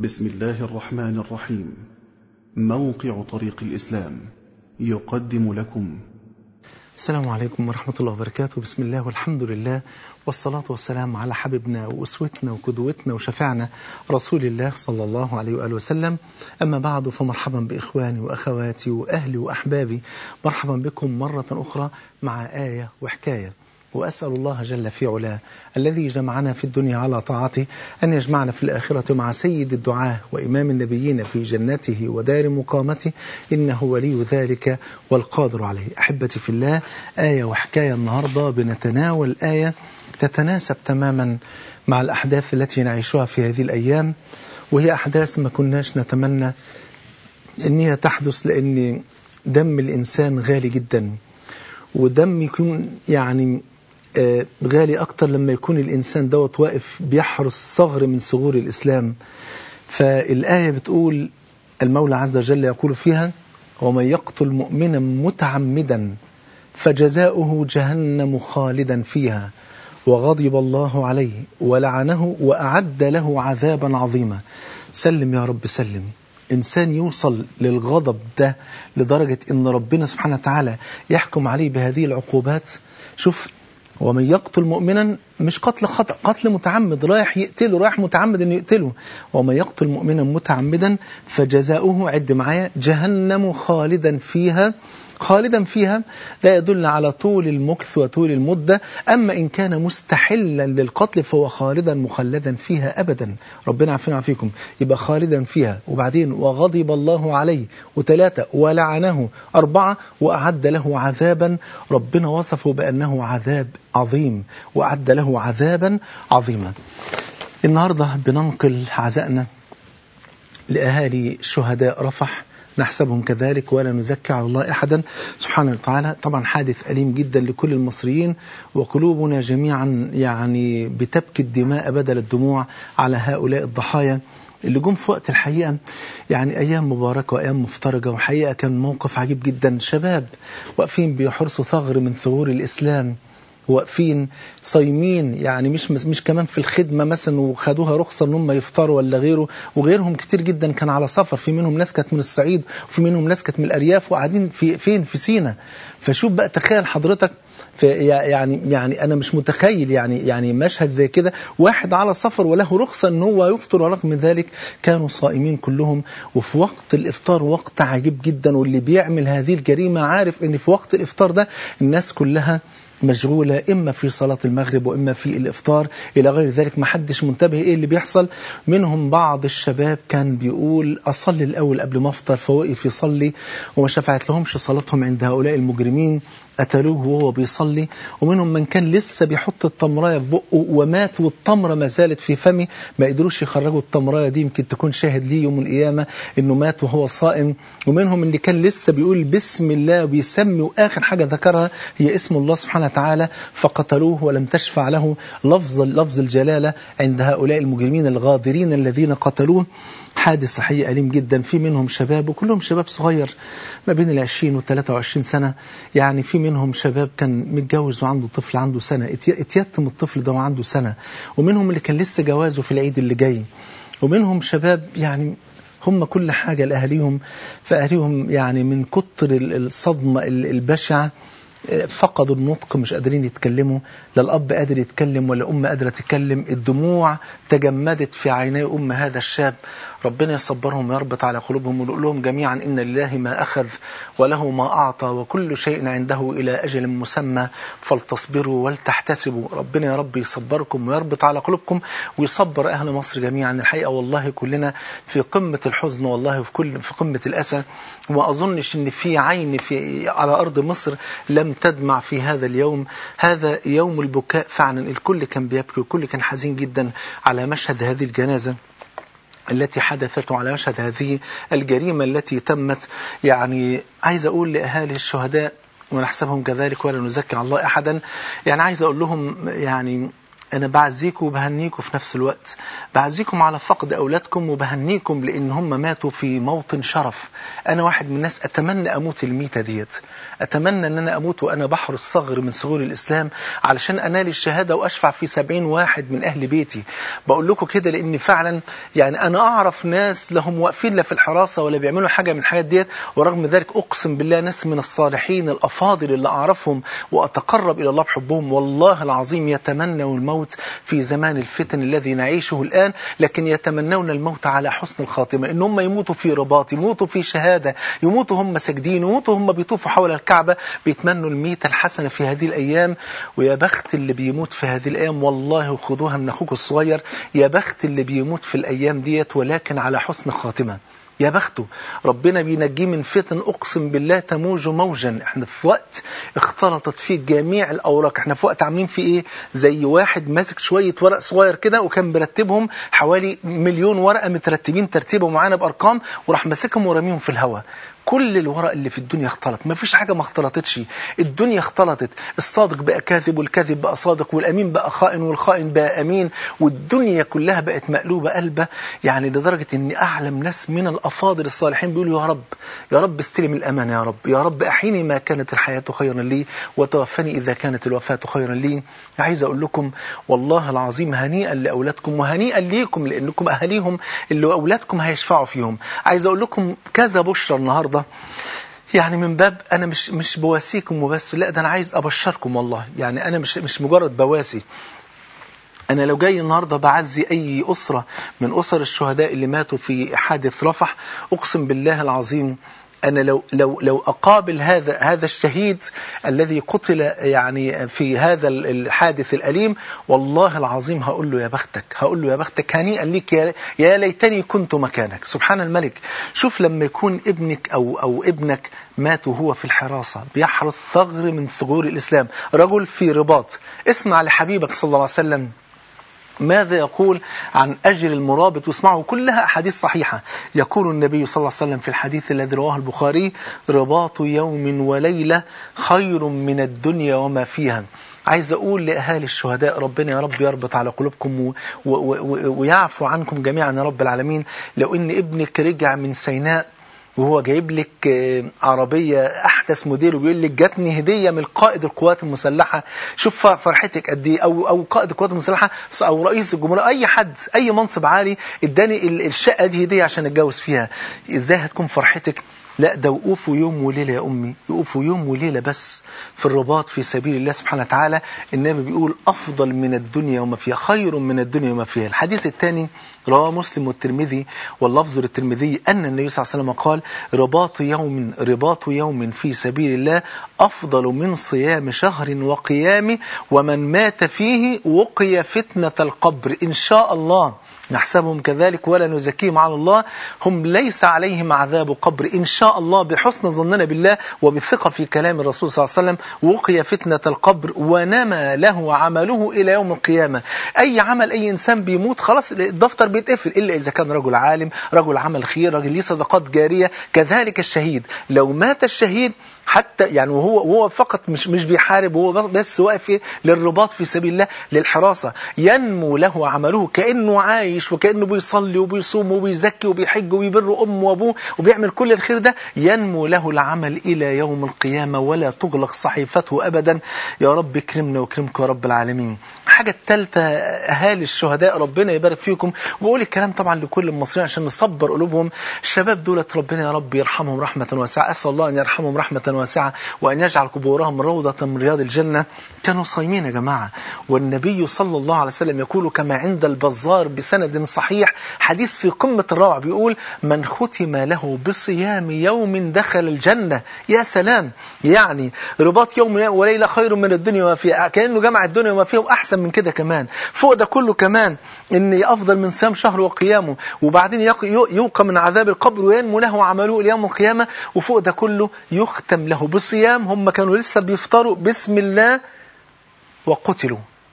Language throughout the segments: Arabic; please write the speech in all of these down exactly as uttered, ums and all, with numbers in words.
بسم الله الرحمن الرحيم. موقع طريق الإسلام يقدم لكم. السلام عليكم ورحمة الله وبركاته. بسم الله والحمد لله والصلاة والسلام على حبيبنا وأسوتنا وقدوتنا وشفعنا رسول الله صلى الله عليه وآله وسلم. أما بعد، فمرحبا بإخواني وأخواتي وأهلي وأحبابي، مرحبا بكم مرة أخرى مع آية وحكاية. وأسأل الله جل في علاه الذي جمعنا في الدنيا على طاعته أن يجمعنا في الآخرة مع سيد الدعاة وإمام النبيين في جنته ودار مقامته، إنه ولي ذلك والقادر عليه. أحبتي في الله، آية وحكاية. النهاردة بنتناول آية تتناسب تماما مع الأحداث التي نعيشها في هذه الأيام، وهي أحداث ما كناش نتمنى أنها تحدث، لأن دم الإنسان غالي جدا، ودم يكون يعني غالي أكتر لما يكون الإنسان دوت واقف بيحرس ثغر من ثغور الإسلام. فالآية بتقول، المولى عز وجل يقول فيها: ومن يقتل مؤمنا متعمدا فجزاؤه جهنم خالدا فيها وغضب الله عليه ولعنه وأعد له عذابا عظيما. سلم يا رب سلم. إنسان يوصل للغضب ده لدرجة إن ربنا سبحانه وتعالى يحكم عليه بهذه العقوبات. شوف، ومن يقتل مؤمنا، مش قتل خطأ، قتل متعمد، رايح يقتله، رايح متعمد إنه يقتله. ومن يقتل مؤمنا متعمدا فجزاؤه، عد معايا، جهنم خالدا فيها. خالدا فيها لا يدل على طول المكث وطول المدة، أما إن كان مستحلا للقتل فهو خالدا مخلدا فيها أبدا. ربنا عافينا وعافيكم. يبقى خالدا فيها، وبعدين وغضب الله عليه، وثلاثة ولعنه، أربعة وأعد له عذابا. ربنا وصفه بأنه عذاب عظيم، وأعد له عذابا عظيما. النهاردة بننقل عزائنا لأهالي شهداء رفح، نحسبهم كذلك ولا نزكي على الله أحدا سبحانه وتعالى. طبعا حادث أليم جدا لكل المصريين، وقلوبنا جميعا يعني بتبكي الدماء بدل الدموع على هؤلاء الضحايا اللي جم في وقت الحقيقة يعني أيام مباركة وأيام مفترجة. وحقيقة كان موقف عجيب جدا، شباب واقفين بيحرسوا ثغر من ثغور الإسلام، واقفين صايمين، يعني مش مش كمان في الخدمة مثلا وخدوها رخصة ان هم يفطروا ولا غيره، وغيرهم كتير جدا كان على سفر. في منهم ناس كانت من الصعيد، وفي منهم ناس كانت من الأرياف، وقاعدين في فين في سينا. فشوف بقى، تخيل حضرتك، في يعني يعني انا مش متخيل يعني يعني مشهد زي كده، واحد على سفر وله رخصة ان هو يفطر، ورغم من ذلك كانوا صائمين كلهم. وفي وقت الافطار وقت عجيب جدا، واللي بيعمل هذه الجريمة عارف ان في وقت الافطار ده الناس كلها مشغولة، إما في صلاة المغرب وإما في الإفطار إلى غير ذلك. ما حدش منتبه إيه اللي بيحصل. منهم بعض الشباب كان بيقول أصلي الأول قبل ما أفطر، فوقف يصلي وما شفعت لهمش صلاتهم عند هؤلاء المجرمين، قتلوه وهو بيصلي. ومنهم من كان لسه بيحط التمراية في بقه ومات والتمرة ما زالت في فمه، ما قدروش يخرجوا التمراية دي، يمكن تكون شاهد ليه يوم القيامة إنه مات وهو صائم. ومنهم اللي كان لسه بيقول بسم الله وبيسمي، وآخر حاجة ذكرها هي اسم الله سبحانه وتعالى، فقتلوه ولم تشفع له لفظ لفظ الجلالة عند هؤلاء المجرمين الغادرين الذين قتلوه. حادث حقيقي أليم جدا. في منهم شباب، وكلهم شباب صغير ما بين العشرين والثلاثة وعشرين سنة. يعني في منهم شباب كان متجوز وعنده طفل عنده سنة، اتيتم الطفل ده وعنده سنة. ومنهم اللي كان لسه جوازه في العيد اللي جاي. ومنهم شباب يعني هم كل حاجة لأهليهم، فأهليهم يعني من كتر الصدمة البشعة فقدوا النطق، مش قادرين يتكلموا، لا الأب قادر يتكلم ولا أم قادرة تتكلم. الدموع تجمدت في عيني أم هذا الشاب. ربنا يصبرهم ويربط على قلوبهم، ويقول لهم جميعا إن لله ما أخذ وله ما أعطى وكل شيء عنده إلى أجل مسمى فلتصبروا ولتحتسبوا. ربنا يا رب يصبركم ويربط على قلوبكم ويصبر أهل مصر جميعا. الحقيقة والله كلنا في قمة الحزن، والله في كل في قمة الأسى، وما أظنش إن في عين في على أرض مصر لم تدمع في هذا اليوم. هذا يوم البكاء فعلا. الكل كان بيبكي، والكل كان حزين جدا على مشهد هذه الجنازة التي حدثت، على مشهد هذه الجريمة التي تمت. يعني عايز أقول لأهالي الشهداء ونحسبهم كذلك ولا نزكي على الله أحدا، يعني عايز أقول لهم يعني أنا بعزيكم وبهنيكم في نفس الوقت. بعزيكم على فقد أولادكم وبهنيكم لأن هم ماتوا في موطن شرف. أنا واحد من الناس أتمنى أموت الميتة ديت، أتمنى أن أنا أموت وأنا بحر الصغر من صغور الإسلام علشان أنال الشهادة وأشفع في سبعين واحد من أهل بيتي. بقول لكم كده لأن فعلا يعني أنا أعرف ناس لهم واقفين لا في الحراسة ولا بيعملوا حاجة من الحاجات ديت، ورغم ذلك أقسم بالله ناس من الصالحين الأفاضل اللي أعرفهم وأتقرب إلى الله بحبهم والله العظيم يتمنوا الموت في زمان الفتن الذي نعيشه الآن، لكن يتمنون الموت على حسن الخاتمة، إن هم يموتوا في رباط، يموتوا في شهادة، يموتوا هم ساجدين، يموتوا هم بيطوفوا حول الكعبة بيتمنوا الميتة الحسنة في هذه الأيام. ويا بخت اللي بيموت في هذه الأيام، والله خدوها من أخوك الصغير، يا بخت اللي بيموت في الأيام ديت ولكن على حسن خاتمة. يا بخته ربنا بينجيه من فتن أقسم بالله تموج موجا. احنا في وقت اختلطت فيه جميع الأوراق، احنا في وقت عاملين فيه ايه زي واحد ماسك شوية ورق صغير كده وكان برتبهم حوالي مليون ورقة مترتبين ترتيبه معانا بأرقام وراح ماسكهم ورميهم في الهواء. كل الورق اللي في الدنيا اختلط، ما فيش حاجة ما اختلطتش، الدنيا اختلطت، الصادق بقى كاذب والكاذب بقى صادق والأمين بقى خائن والخائن بقى أمين، والدنيا كلها بقت مقلوبة قلبة. يعني لدرجة ان أعلم ناس من الأفاضل الصالحين بيقولوا يا رب يا رب استلم الأمانة، يا رب يا رب أحيني ما كانت الحياة خيرا لي وتوفني إذا كانت الوفاة خيرا لي. عايز أقول لكم والله العظيم هنيئا لأولادكم وهنيئا ليكم لأنكم أهليهم اللي أولادكم هيشفعوا فيهم. عايز أقول لكم كذا بشرى النهاردة، يعني من باب أنا مش مش بواسيكم وبس، لا ده أنا عايز أبشركم والله. يعني أنا مش مش مجرد بواسي، أنا لو جاي النهاردة بعزي أي أسرة من أسر الشهداء اللي ماتوا في حادث رفح، أقسم بالله العظيم أنا لو لو لو أقابل هذا هذا الشهيد الذي قتل يعني في هذا الحادث الأليم، والله العظيم هقول له يا بختك، هقول له يا بختك هنيئا ليك، يا, يا ليتني كنت مكانك. سبحان الملك. شوف لما يكون ابنك أو أو ابنك مات وهو في الحراسة بيحرث ثغر من ثغور الإسلام، رجل في رباط. اسمع لحبيبك صلى الله عليه وسلم ماذا يقول عن أجر المرابط، واسمعوا كلها أحاديث صحيحة. يقول النبي صلى الله عليه وسلم في الحديث الذي رواه البخاري: رباط يوم وليلة خير من الدنيا وما فيها. عايز أقول لأهالي الشهداء ربنا يا رب يربط على قلوبكم ويعفو عنكم جميعا يا رب العالمين. لو إن ابنك رجع من سيناء وهو جايب لك عربية أحدث موديل وبيقول لك جاتني هدية من قائد القوات المسلحة، شوف فرحتك قد ايه، أو أو قائد القوات المسلحة أو رئيس الجمهورية، أي حد أي منصب عالي اداني الشقة دي هدية عشان أتجوز فيها، إزاي هتكون فرحتك؟ لا ده وقوفوا يوم وليلة يا أمي، يقوفوا يوم وليلة بس في الرباط في سبيل الله سبحانه وتعالى. النبي بيقول أفضل من الدنيا وما فيها، خير من الدنيا وما فيها. الحديث الثاني رواه مسلم والترمذي واللفظ للترمذي أن النبي صلى الله عليه وسلم قال: رباط يوم رباط يوم في سبيل الله أفضل من صيام شهر وقيامه، ومن مات فيه وقي فتنة القبر إن شاء الله. نحسبهم كذلك ولا نزكيهم على الله، هم ليس عليهم عذاب قبر إن شاء الله، بحسن ظننا بالله وبالثقة في كلام الرسول صلى الله عليه وسلم. وقي فتنة القبر ونمى له عمله إلى يوم القيامة. أي عمل أي إنسان بيموت خلاص الدفتر بيتقفل، إلا إذا كان رجل عالم، رجل عمل خير، رجل ليه صدقات جارية. كذلك الشهيد، لو مات الشهيد حتى يعني وهو وهو فقط مش مش بيحارب، وهو بس واقف للرباط في سبيل الله للحراسة، ينمو له عمله كأنه عايش وكأنه بيصلي وبيصوم وبيزكي وبيحج وبيبر أمه وأبوه وبيعمل كل الخير ده، ينمو له العمل إلى يوم القيامة ولا تغلق صحيفته أبدا. يا رب اكرمنا واكرمكم يا رب العالمين. حاجة الثالثة أهالي الشهداء ربنا يبارك فيكم، وبقول الكلام طبعا لكل المصريين عشان نصبر قلوبهم. الشباب دولت ربنا يا رب يرحمهم رحمة واسعة، أسأل الله أن يرحمهم رحمة واسعة وأن يجعل قبورهم روضة من رياض الجنة. كانوا صايمين يا جماعة، والنبي صلى الله عليه وسلم يقول كما عند البزار بسند صحيح، حديث في قمة الروعة، بيقول: من ختم له بصيام يوم دخل الجنة. يا سلام، يعني رباط يوم وليلة خير من الدنيا وما فيها، كأنه جمع الدنيا وما فيها وأحسن من كده كمان. فوق ده كله كمان إن أفضل من صيام شهر وقيامه، وبعدين يوقى من عذاب القبر وينمو له عمله إلى يوم القيامة. وفوق ده كله يختم له بصيام، هم كانوا لسه بيفطروا بسم الله وقتلوا.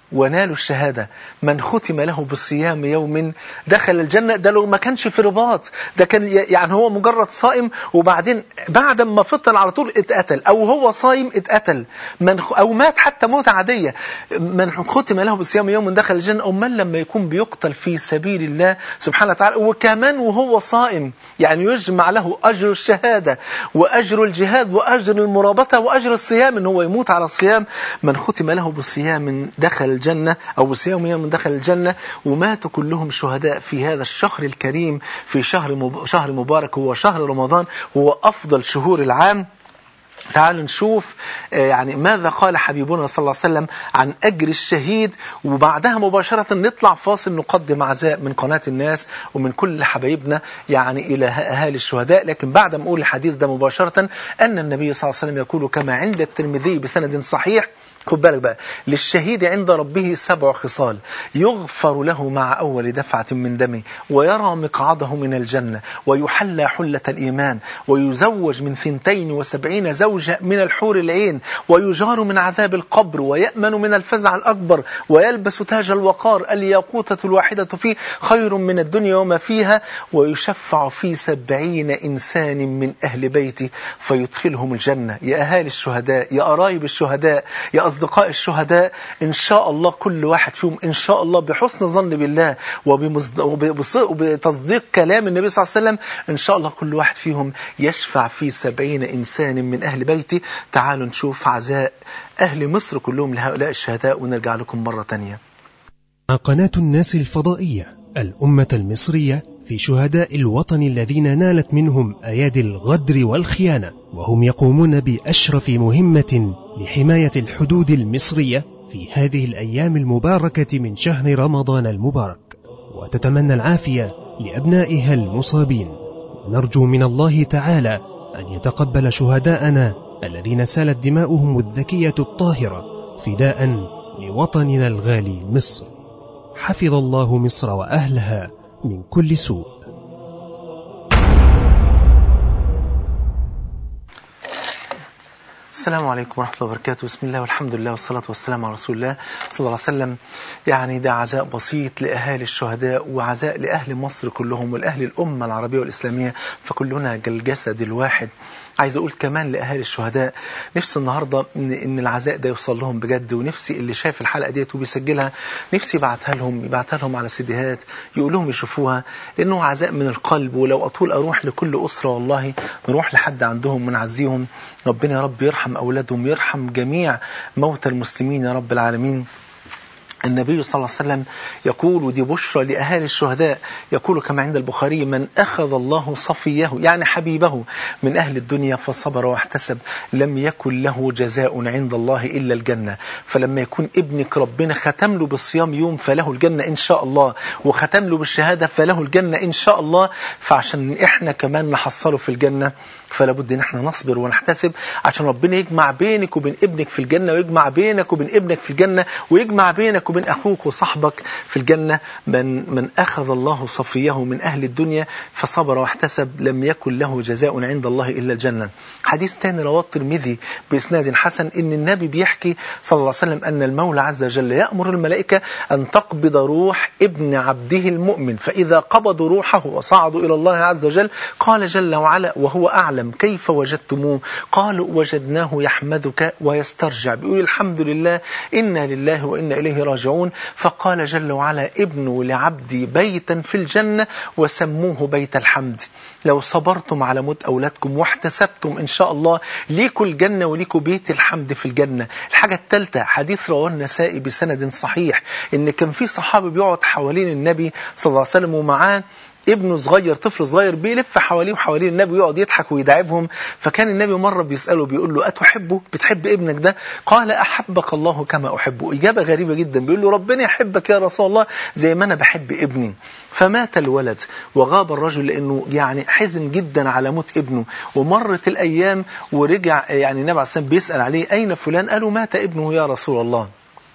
ونالوا الشهادة من ختم له بصيام يوم دخل الجنة. ده لو ما كانش في رباط، ده كان يعني هو مجرد صائم وبعدين بعد ما فطر على طول اتقتل، أو هو صايم اتقتل، من أو مات حتى موت عادية. من ختم له بصيام يوم دخل الجنة. أو من لما يكون بيقتل في سبيل الله سبحانه وتعالى وكمان وهو صائم، يعني يجمع له أجر الشهادة وأجر الجهاد وأجر المرابطة وأجر الصيام، إن هو يموت على الصيام. من ختم له بصيام دخل الجنة أو بصيام يوم دخل الجنة. وماتوا كلهم شهداء في هذا الشهر الكريم، في شهر مب... شهر مبارك هو شهر رمضان، هو أفضل شهور العام. تعالوا نشوف يعني ماذا قال حبيبنا صلى الله عليه وسلم عن أجر الشهيد، وبعدها مباشرة نطلع فاصل نقدم عزاء من قناة الناس ومن كل حبايبنا يعني إلى أهالي الشهداء. لكن بعد ما أقول الحديث ده مباشرة أن النبي صلى الله عليه وسلم يقول كما عند الترمذي بسند صحيح، خد بالك بقى، للشهيد عند ربه سبع خصال: يغفر له مع أول دفعة من دمه، ويرى مقعده من الجنة، ويحلى حلة الإيمان، ويزوج من ثنتين وسبعين زوجة من الحور العين، ويجار من عذاب القبر، ويأمن من الفزع الأكبر، ويلبس تاج الوقار، الياقوتة الواحدة فيه خير من الدنيا وما فيها، ويشفع في سبعين إنسان من أهل بيته فيدخلهم الجنة. يا أهالي الشهداء، يا قرايب الشهداء، يا أصدقاء الشهداء، إن شاء الله كل واحد فيهم إن شاء الله بحسن ظن بالله وبتصديق كلام النبي صلى الله عليه وسلم إن شاء الله كل واحد فيهم يشفع في سبعين إنسان من أهل بيته. تعالوا نشوف عزاء أهل مصر كلهم لهؤلاء الشهداء ونرجع لكم مرة تانية. قناة الناس الفضائية الأمة المصرية في شهداء الوطن الذين نالت منهم أيادي الغدر والخيانة، وهم يقومون بأشرف مهمة لحماية الحدود المصرية في هذه الأيام المباركة من شهر رمضان المبارك، وتتمنى العافية لأبنائها المصابين. نرجو من الله تعالى أن يتقبل شهداءنا الذين سالت دماؤهم الذكية الطاهرة فداء لوطننا الغالي مصر. حفظ الله مصر وأهلها من كل سوء. السلام عليكم ورحمة الله وبركاته. بسم الله والحمد لله والصلاة والسلام على رسول الله صلى الله عليه وسلم. يعني ده عزاء بسيط لأهالي الشهداء وعزاء لأهل مصر كلهم والأهل الأمة العربية والإسلامية، فكلنا كالجسد الواحد. عايز أقول كمان لأهالي الشهداء، نفسي النهاردة إن, إن العزاء ده يوصل لهم بجد، ونفسي اللي شايف الحلقة ديت وبيسجلها نفسي يبعتها لهم يبعتها لهم على سيديهات يقول لهم يشوفوها، لأنه عزاء من القلب. ولو أطول أروح لكل أسرة والله نروح لحد عندهم ونعزيهم. ربنا يا رب يرحم أولادهم، يرحم جميع موتى المسلمين يا رب العالمين. النبي صلى الله عليه وسلم يقول، ودي بشرى لأهالي الشهداء، يقول كما عند البخاري: من أخذ الله صفيه يعني حبيبه من أهل الدنيا فصبر واحتسب لم يكن له جزاء عند الله إلا الجنة. فلما يكون ابنك ربنا ختم له بالصيام يوم فله الجنة إن شاء الله، وختم له بالشهادة فله الجنة إن شاء الله. فعشان إحنا كمان نحصله في الجنة فلا بد ان احنا نصبر ونحتسب عشان ربنا يجمع بينك وبين ابنك في الجنة، ويجمع بينك وبين ابنك في الجنة، ويجمع بينك وبين اخوك وصاحبك في الجنة. من من اخذ الله صفيه من اهل الدنيا فصبر واحتسب لم يكن له جزاء عند الله الا الجنة. حديث ثاني رواه الترمذي باسناد حسن ان النبي بيحكي صلى الله عليه وسلم ان المولى عز وجل يأمر الملائكة ان تقبض روح ابن عبده المؤمن، فاذا قبضوا روحه وصعدوا الى الله عز وجل قال جل وعلا وهو اعلم: كيف وجدتموه؟ قالوا: وجدناه يحمدك ويسترجع، بيقول الحمد لله إنا لله وإنا إليه راجعون. فقال جل وعلا: ابنوا لعبدي بيتا في الجنة وسموه بيت الحمد. لو صبرتم على موت أولادكم واحتسبتم إن شاء الله ليكوا الجنة وليكوا بيت الحمد في الجنة. الحاجة الثالثة، حديث رواه النسائي بسند صحيح إن كان في صحابي بيقعد حوالين النبي صلى الله عليه وسلم ومعاه ابنه صغير، طفل صغير بيلف حواليه وحوالين النبي ويقعد يضحك ويداعبهم. فكان النبي مرة بيسأله بيقول له: أتحبه؟ بتحب ابنك ده؟ قال: أحبك الله كما أحبه. إجابة غريبة جدا، بيقول له: ربنا يحبك يا رسول الله زي ما أنا بحب ابني. فمات الولد وغاب الرجل لأنه يعني حزن جدا على موت ابنه. ومرت الأيام ورجع يعني النبي عليه الصلاة والسلام بيسأل عليه: أين فلان؟ قالوا: مات ابنه يا رسول الله.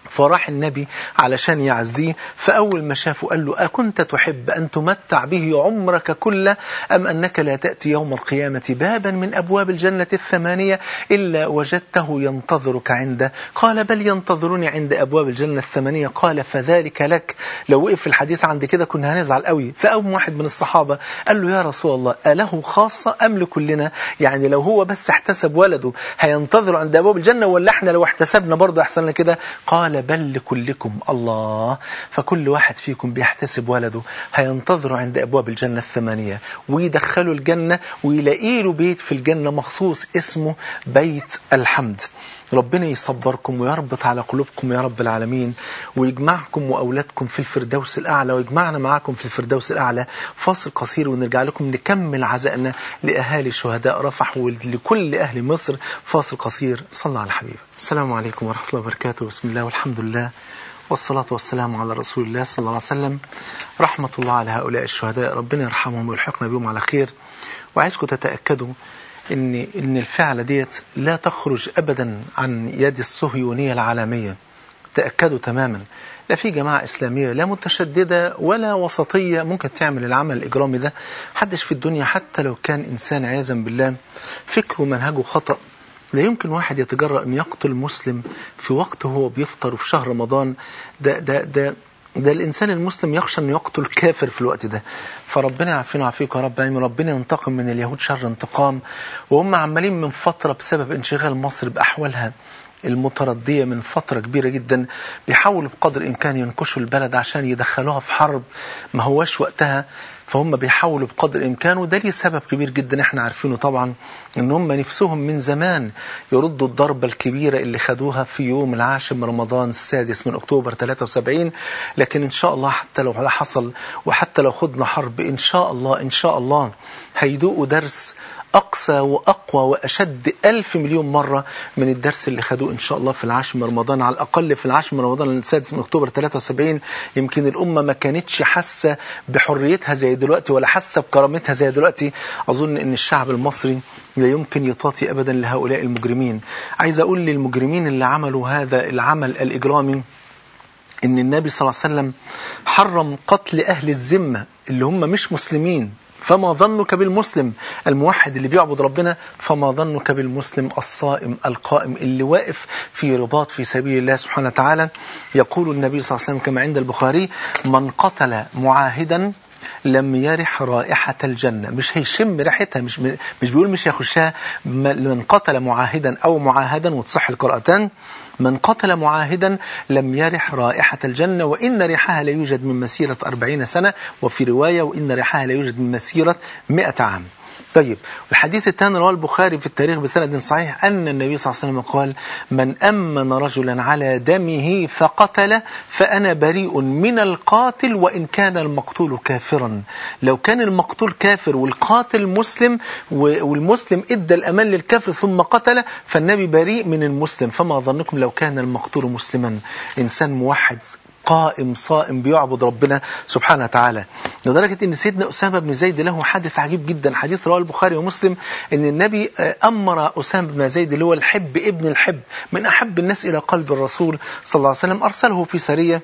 فراح النبي علشان يعزيه، فأول ما شافه قال له: أكنت تحب أن تمتع به عمرك كله أم أنك لا تأتي يوم القيامة بابا من أبواب الجنة الثمانية إلا وجدته ينتظرك عنده؟ قال: بل ينتظرني عند أبواب الجنة الثمانية. قال: فذلك لك. لو وقف الحديث عند كده كنا هنزعل قوي. فأول واحد من الصحابة قال له: يا رسول الله، أله خاصة أم لكلنا؟ يعني لو هو بس احتسب ولده هينتظر عند أبواب الجنة، ولا احنا لو احتسبنا برضه أحسن لنا كده؟ قال: بل لكلكم. الله! فكل واحد فيكم بيحتسب ولده هينتظر عند أبواب الجنة الثمانية ويدخلوا الجنة ويلاقي له بيت في الجنة مخصوص اسمه بيت الحمد. ربنا يصبركم ويربط على قلوبكم يا رب العالمين، ويجمعكم وأولادكم في الفردوس الأعلى، ويجمعنا معكم في الفردوس الأعلى. فاصل قصير ونرجع لكم نكمل عزائنا لأهالي شهداء رفح ولكل أهل مصر. فاصل قصير. صلى على الحبيب. السلام عليكم ورحمة الله وبركاته. بسم الله والحمد لله والصلاة والسلام على رسول الله صلى الله عليه وسلم. رحمة الله على هؤلاء الشهداء، ربنا يرحمهم ويلحقنا بهم على خير. وعايزكم تتأكدوا إن إن الفعلة ديت لا تخرج أبدا عن يد الصهيونية العالمية. تأكدوا تماما، لا في جماعة إسلامية لا متشددة ولا وسطية ممكن تعمل العمل الإجرامي ده. حدش في الدنيا حتى لو كان إنسان عياذا بالله فكره ومنهجه خطأ، لا يمكن واحد يتجرأ أن يقتل مسلم في وقت هو بيفطر في شهر رمضان. ده ده ده ده الإنسان المسلم يخشى أن يقتل كافر في الوقت ده. فربنا يعافينا ويعافيك يا رب العالمين. ربنا ينتقم من اليهود شر انتقام، وهم عمالين من فترة بسبب انشغال مصر بأحوالها المتردية من فترة كبيرة جدا بيحاولوا بقدر الإمكان ينكشوا البلد عشان يدخلوها في حرب ما هواش وقتها. فهم بيحاولوا بقدر الإمكان، وده ليه سبب كبير جدا احنا عارفينه طبعا، ان هم نفسهم من زمان يردوا الضربة الكبيرة اللي خدوها في يوم العاشر من رمضان السادس من أكتوبر ثلاثة وسبعين. لكن إن شاء الله حتى لو حصل وحتى لو خدنا حرب إن شاء الله إن شاء الله هيدوقوا درس أقسى وأقوى وأشد ألف مليون مرة من الدرس اللي خدوه إن شاء الله في العاشر من رمضان. على الأقل في العاشر من رمضان السادس من أكتوبر ثلاثة وسبعين يمكن الأمة ما كانتش حاسة بحريتها زي دلوقتي ولا حاسة بكرامتها زي دلوقتي. أظن أن الشعب المصري لا يمكن يطاطي أبدا لهؤلاء المجرمين. عايز أقول للمجرمين اللي عملوا هذا العمل الإجرامي أن النبي صلى الله عليه وسلم حرم قتل أهل الذمة اللي هم مش مسلمين. فما ظنك بالمسلم الموحد اللي بيعبد ربنا؟ فما ظنك بالمسلم الصائم القائم اللي واقف في رباط في سبيل الله سبحانه وتعالى؟ يقول النبي صلى الله عليه وسلم كما عند البخاري: من قتل معاهدا لم يرح رائحة الجنة. مش هيشم ريحتها، مش مش بيقول مش هيخشها. من قتل معاهدا أو معاهدا، وتصح القراءتان، من قتل معاهدا لم يرح رائحة الجنة، وإن ريحها لا يوجد من مسيرة أربعين سنة، وفي رواية وإن ريحها لا يوجد من مسيرة مئة عام. طيب، الحديث الثاني رواه البخاري في التاريخ بسند صحيح أن النبي صلى الله عليه وسلم قال: من أمن رجلا على دمه فقتل فأنا بريء من القاتل وإن كان المقتول كافرا. لو كان المقتول كافر والقاتل مسلم والمسلم إدى الأمان للكافر ثم قتل، فالنبي بريء من المسلم. فما ظنكم لو كان المقتول مسلما، إنسان موحد قائم صائم بيعبد ربنا سبحانه وتعالى. لدرجة ان سيدنا أسامة بن زيد له حادث عجيب جدا، حديث رواه البخاري ومسلم، ان النبي أمر أسامة بن زيد اللي هو الحب ابن الحب من أحب الناس إلى قلب الرسول صلى الله عليه وسلم، أرسله في سرية.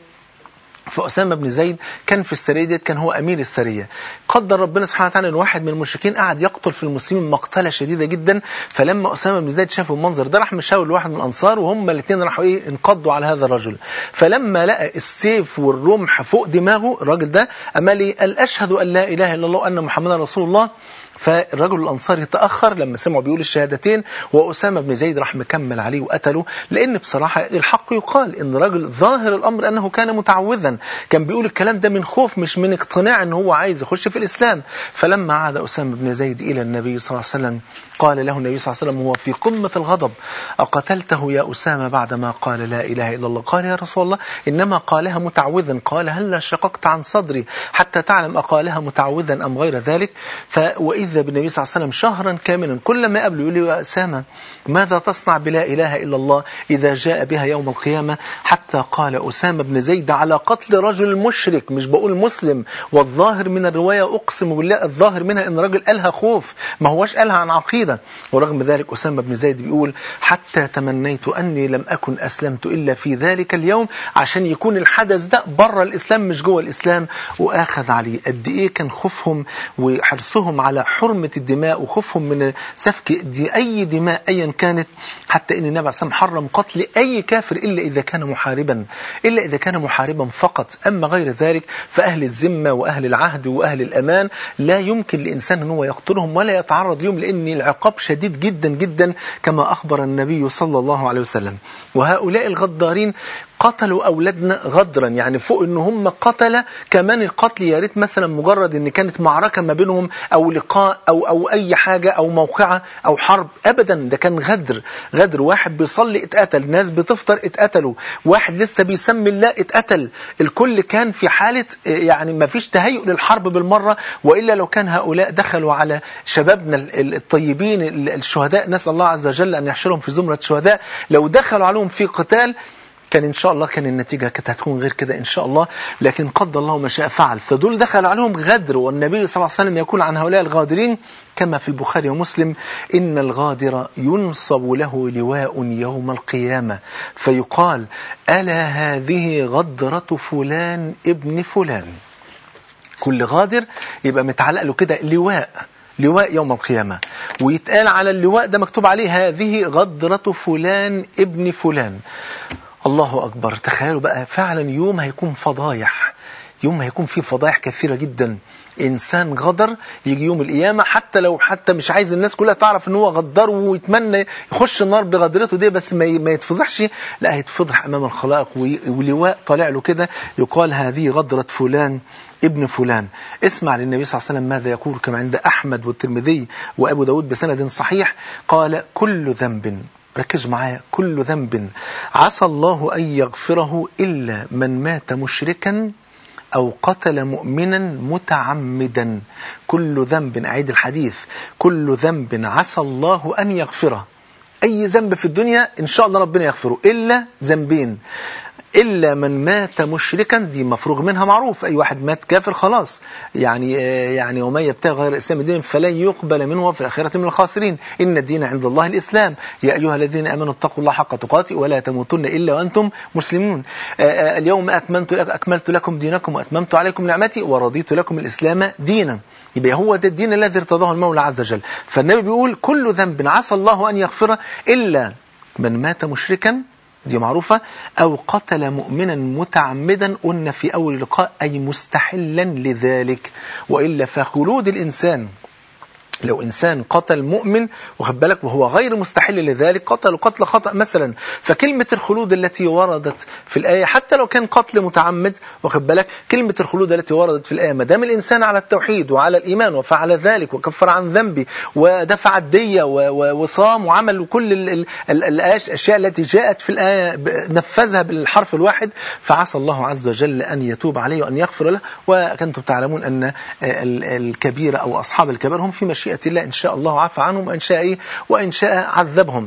فأسامة بن زيد كان في السرية ديت كان هو أمير السرية. قدر ربنا سبحانه وتعالى أن واحد من المشركين قاعد يقتل في المسلمين مقتلة شديدة جدا. فلما أسامة بن زيد شافوا المنظر ده راح مشاور لواحد من الأنصار، وهم الاثنين راحوا إيه انقضوا على هذا الرجل. فلما لقى السيف والرمح فوق دماغه الراجل ده أمال إيه؟ قال: أشهد أن لا إله إلا الله وأن محمدا رسول الله. فالرجل الأنصاري تأخر لما سمعوا بيقول الشهادتين، وأسامة بن زيد راح مكمل عليه وقتله. لأن بصراحة الحق يقال إن رجل ظاهر الأمر أنه كان متعوذا، كان بيقول الكلام ده من خوف مش من اقتناع أنه هو عايز يخش في الإسلام. فلما عاد أسامة بن زيد إلى النبي صلى الله عليه وسلم قال له النبي صلى الله عليه وسلم وهو في قمة الغضب: أقتلته يا أسامة بعدما قال لا إله إلا الله؟ قال: يا رسول الله إنما قالها متعوذا. قال: هلا شققت عن صدري حتى تعلم أقالها متعوذا أم غير ذلك؟ وإذا بالنبي صلى الله عليه وسلم شهرا كاملا كل ما قبله يقول له: يا أسامة ماذا تصنع بلا إله إلا الله إذا جاء بها يوم القيامة؟ حتى قال أسامة بن زيد على قدر قتل رجل مشرك، مش بقول مسلم. والظاهر من الرواية أقسم بالله الظاهر منها إن الرجل قالها خوف، ما هوش قالها عن عقيدة. ورغم ذلك أسامة بن زيد بيقول حتى تمنيت أني لم أكن أسلمت إلا في ذلك اليوم، عشان يكون الحدث ده بره الإسلام مش جوه الإسلام. وآخذ عليه قد إيه كان خوفهم وحرصهم على حرمة الدماء وخوفهم من سفك دي أي دماء أيا كانت، حتى إن النبي عليه الصلاة والسلام حرم قتل أي كافر إلا إذا كان محاربا، إلا إذا كان محاربا فقط. أما غير ذلك فأهل الذمة وأهل العهد وأهل الأمان لا يمكن لإنسان أن هو يقتلهم ولا يتعرض لهم، لأن العقاب شديد جدا جدا كما أخبر النبي صلى الله عليه وسلم. وهؤلاء الغدارين قتلوا أولادنا غدرا، يعني فوق إن هم قتل كمان القتل يا ريت مثلا مجرد إن كانت معركة ما بينهم أو لقاء أو أو أي حاجة أو موقعة أو حرب، أبدا ده كان غدر. غدر واحد بيصلي اتقتل، ناس بتفطر اتقتلوا، واحد لسه بيسمي الله اتقتل. الكل كان في حالة يعني ما فيش تهيؤ للحرب بالمرة، وإلا لو كان هؤلاء دخلوا على شبابنا الطيبين الشهداء، نسأل الله عز وجل أن يحشرهم في زمرة الشهداء، لو دخلوا عليهم في قتال كان إن شاء الله كان النتيجة كانت هتكون غير كده إن شاء الله، لكن قدر الله ما شاء فعل. فدول دخل عليهم غدر، والنبي صلى الله عليه وسلم يقول عن هؤلاء الغادرين كما في البخاري ومسلم إن الغادر ينصب له لواء يوم القيامة فيقال ألا هذه غدرة فلان ابن فلان. كل غادر يبقى متعلق له كده لواء، لواء يوم القيامة، ويتقال على اللواء ده مكتوب عليه هذه غدرة فلان ابن فلان. الله أكبر. تخيلوا بقى فعلا يوم هيكون فضايح، يوم هيكون فيه فضايح كثيرة جدا. إنسان غدر يجي يوم القيامة، حتى لو حتى مش عايز الناس كلها تعرف إن هو غدر ويتمنى يخش النار بغدرته دي، بس ما ما يتفضحش، لا هيتفضح أمام الخلائق ولواء طالع له كده يقال هذه غدرة فلان ابن فلان. اسمع للنبي صلى الله عليه وسلم ماذا يقول كما عند أحمد والترمذي وأبو داود بسند صحيح. قال كل ذنب، ركز معايا، كل ذنب عسى الله أن يغفره إلا من مات مشركا أو قتل مؤمنا متعمدا. كل ذنب، أعيد الحديث، كل ذنب عسى الله أن يغفره، أي ذنب في الدنيا إن شاء الله ربنا يغفره إلا ذنبين، إلا من مات مشركا، دي مفروغ منها معروف، أي واحد مات كافر خلاص يعني يعني ومن يبتغي غير الإسلام دين فلن يقبل منه وفي الآخرة من الخاسرين. إن الدين عند الله الإسلام يا أيها الذين آمنوا اتقوا الله حق تقاته ولا تموتن إلا وأنتم مسلمون. اليوم أكملت لكم أكملت لكم دينكم وأتممت عليكم نعمتي ورضيت لكم الإسلام دينا. يبقى هو ده الدين الذي ارتضاه المولى عز وجل. فالنبي بيقول كل ذنب عسى الله أن يغفره إلا من مات مشركا، دي معروفة، أو قتل مؤمنا متعمدا، قلنا في أول لقاء أي مستحلا لذلك. وإلا فخلود الإنسان، لو إنسان قتل مؤمن واخد بالك وهو غير مستحل لذلك، قتل قتل خطأ مثلا، فكلمة الخلود التي وردت في الآية حتى لو كان قتل متعمد واخد بالك، كلمة الخلود التي وردت في الآية ما دام الإنسان على التوحيد وعلى الإيمان وفعل ذلك وكفر عن ذنبه ودفع الدية وصام وعمل كل الأشياء التي جاءت في الآية نفذها بالحرف الواحد، فعسى الله عز وجل أن يتوب عليه وأن يغفر له. وكنتم تعلمون أن الكبير أو أصحاب الكبير هم في مشيئة الله، إن شاء الله عفى عنهم وإن شاء إيه وإن شاء عذبهم،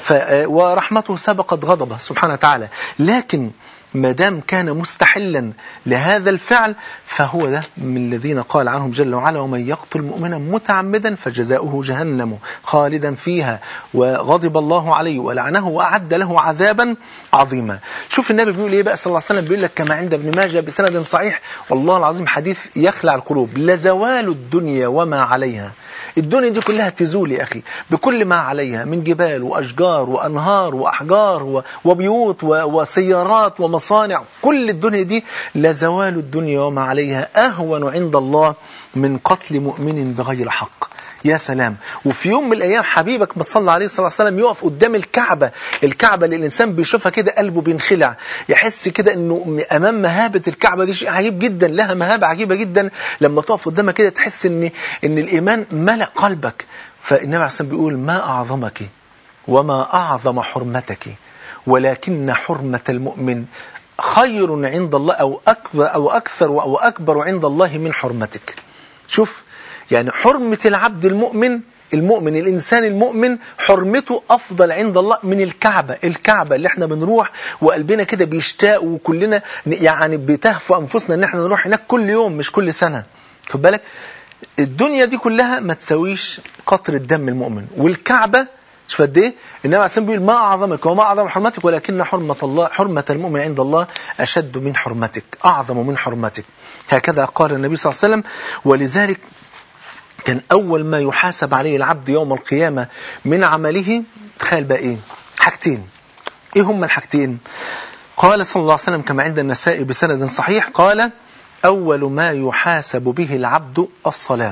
ورحمته سبقت غضبه سبحانه وتعالى. لكن ما دام كان مستحلا لهذا الفعل فهو ده من الذين قال عنهم جل وعلا ومن يقتل مؤمنا متعمدا فجزاؤه جهنم خالدا فيها وغضب الله عليه ولعنه وأعد له عذابا عظيما. شوف النبي بيقول ايه بقى صلى الله عليه وسلم، بيقول لك كما عند ابن ماجه بسند صحيح والله العظيم حديث يخلع القلوب، لزوال الدنيا وما عليها. الدنيا دي كلها تزول يا أخي بكل ما عليها من جبال وأشجار وأنهار وأحجار وبيوت وسيارات ومصانع، كل الدنيا دي لزوال الدنيا وما عليها أهون عند الله من قتل مؤمن بغير حق. يا سلام. وفي يوم من الأيام حبيبك ما تصلى عليه صلى الله عليه وسلم يقف قدام الكعبة، الكعبة اللي الإنسان بيشوفها كده قلبه بينخلع، يحس كده أنه أمام مهابة الكعبة دي شيء عجيب جدا، لها مهابة عجيبة جدا، لما تقف قدامها كده تحس أن, إن الإيمان ملأ قلبك. فالنبي عليه الصلاة والسلام بيقول ما أعظمك وما أعظم حرمتك ولكن حرمة المؤمن خير عند الله أو أكبر أو أكثر أو أكبر عند الله من حرمتك. شوف يعني حرمة العبد المؤمن المؤمن الإنسان المؤمن حرمته أفضل عند الله من الكعبة. الكعبة اللي احنا بنروح وقلبنا كده بيشتاق وكلنا يعني بتهفو أنفسنا ان احنا نروح هناك كل يوم مش كل سنة. خد بالك الدنيا دي كلها ما تساويش قطر الدم المؤمن. والكعبة شوف قد ايه النبي عليه الصلاه والسلام بيقول ما اعظمك وما اعظم حرمتك ولكن حرمه الله حرمه المؤمن عند الله اشد من حرمتك، اعظم من حرمتك. هكذا قال النبي صلى الله عليه وسلم. ولذلك كان اول ما يحاسب عليه العبد يوم القيامه من عمله، تخيل بقى ايه؟ حاجتين. ايه هما الحاجتين؟ قال صلى الله عليه وسلم كما عند النسائي بسند صحيح، قال اول ما يحاسب به العبد الصلاه،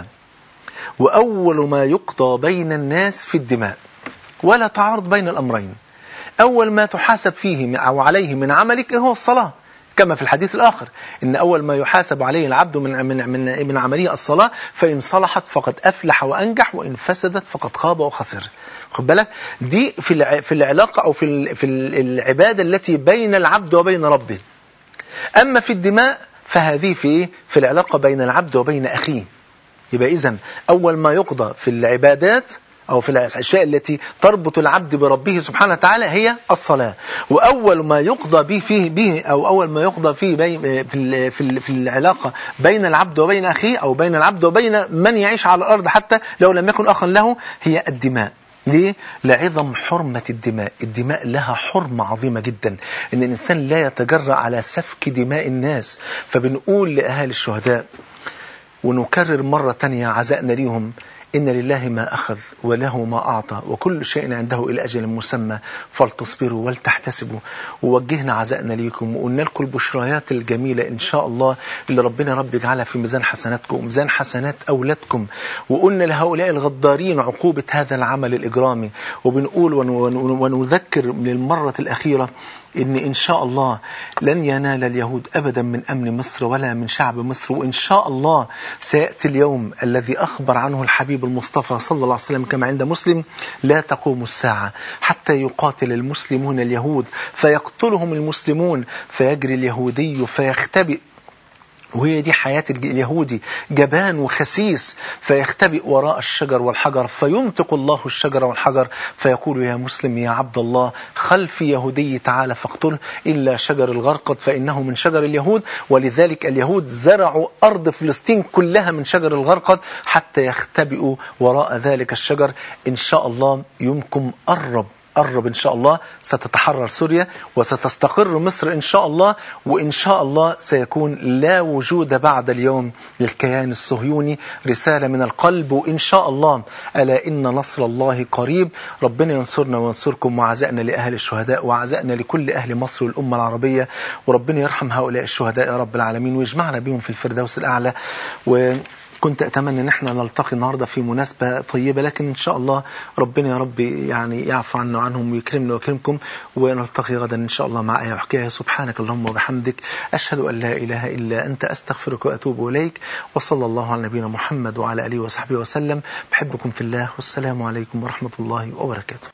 واول ما يقضى بين الناس في الدماء، ولا تعارض بين الأمرين. أول ما تحاسب فيه أو عليه من عملك هو الصلاة، كما في الحديث الآخر إن أول ما يحاسب عليه العبد من من من, من عمله الصلاة، فإن صلحت فقد أفلح وأنجح وإن فسدت فقد خاب وخسر. خد بالك دي في في العلاقة أو في في العبادة التي بين العبد وبين ربه. أما في الدماء فهذه في في العلاقة بين العبد وبين أخيه. يبقى إذن أول ما يقضى في العبادات أو في الأشياء التي تربط العبد بربه سبحانه وتعالى هي الصلاة. وأول ما يقضى به فيه به أو أول ما يقضى فيه بي في في في العلاقة بين العبد وبين أخيه أو بين العبد وبين من يعيش على الأرض حتى لو لم يكن أخا له هي الدماء. ليه؟ لعظم حرمة الدماء. الدماء لها حرمة عظيمة جدا، إن الإنسان لا يتجرأ على سفك دماء الناس. فبنقول لأهالي الشهداء ونكرر مرة تانية عزائنا ليهم: إن لله ما أخذ وله ما أعطى وكل شيء عنده إلى أجل مسمى فلتصبروا ولتحتسبوا. ووجهنا عزائنا ليكم وقلنا لكم البشريات الجميلة إن شاء الله اللي ربنا رب يجعلها في ميزان حسناتكم وميزان حسنات أولادكم. وقلنا لهؤلاء الغدارين عقوبة هذا العمل الإجرامي. وبنقول ونذكر للمرة الأخيرة إن إن شاء الله لن ينال اليهود أبدا من أمن مصر ولا من شعب مصر. وإن شاء الله سيأتي اليوم الذي أخبر عنه الحبيب المصطفى صلى الله عليه وسلم كما عند مسلم: لا تقوم الساعة حتى يقاتل المسلمون اليهود فيقتلهم المسلمون فيجري اليهودي فيختبئ. وهي دي حياة اليهودي، جبان وخسيس، فيختبئ وراء الشجر والحجر فينطق الله الشجر والحجر فيقول: يا مسلم يا عبد الله خلفي يهودي تعالى فاقتله إلا شجر الغرقد فإنه من شجر اليهود. ولذلك اليهود زرعوا أرض فلسطين كلها من شجر الغرقد حتى يختبئوا وراء ذلك الشجر. إن شاء الله يومكم قرب قرب إن شاء الله ستتحرر سوريا وستستقر مصر إن شاء الله. وإن شاء الله سيكون لا وجود بعد اليوم للكيان الصهيوني. رسالة من القلب وإن شاء الله ألا إن نصر الله قريب. ربنا ينصرنا وينصركم. وعزائنا لأهل الشهداء وعزائنا لكل أهل مصر والأمة العربية. وربنا يرحم هؤلاء الشهداء يا رب العالمين ويجمعنا بهم في الفردوس الأعلى. و كنت أتمنى أن احنا نلتقي النهاردة في مناسبة طيبة، لكن إن شاء الله ربنا يا رب يعني يعفو عنا وعنهم ويكرمنا ويكرمكم. ونلتقي غدا إن شاء الله مع آية وحكاية. سبحانك اللهم وبحمدك أشهد أن لا إله إلا أنت أستغفرك وأتوب إليك. وصلى الله على نبينا محمد وعلى آله وصحبه وسلم. بحبكم في الله والسلام عليكم ورحمة الله وبركاته.